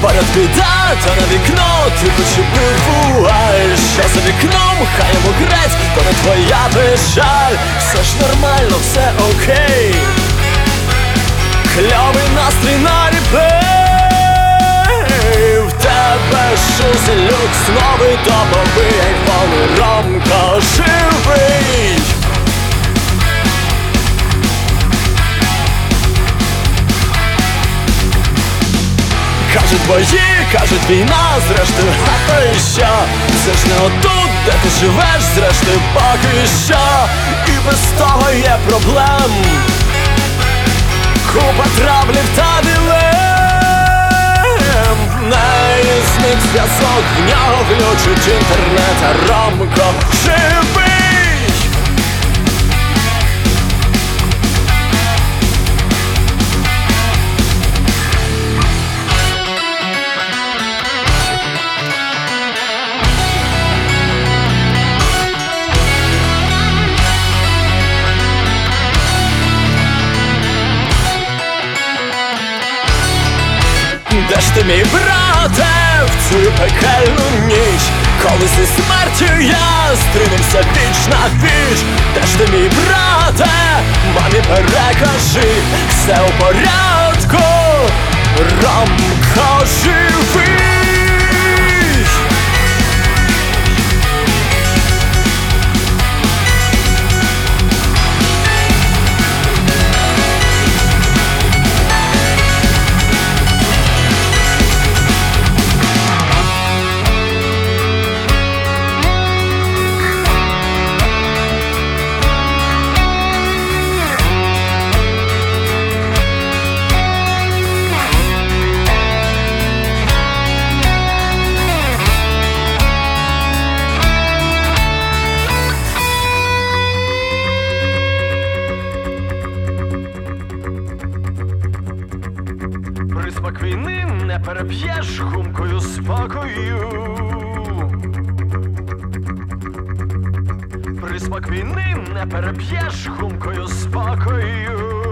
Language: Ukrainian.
Поряд біда, та на вікно ти почепив вуаль. Що за вікном, хай йому грець, то не твоя печаль. Все ж нормально, все окей. Кльовий настрій на репей. В тебе шузи, люкс, новий топовий айфон. Ромко живий. Кажуть бої, кажуть війна, зрештою, а то і що? Це ж не отут, де ти живеш, зрештою, поки що. І без того є проблем. Купа траблів та дилем. В неї зник зв'язок, в нього глючить інтернет, а Ромко живий. Де ж ти, мій брате, в цю пекельну ніч, коли зі смертю я стрінемся віч на віч? Де ж ти, мій брате, мамі перекажи, все у порядку, Ромко живий. Присмак війни не переб'єш гумкою спокою. Присмак війни не переб'єш гумкою спокою.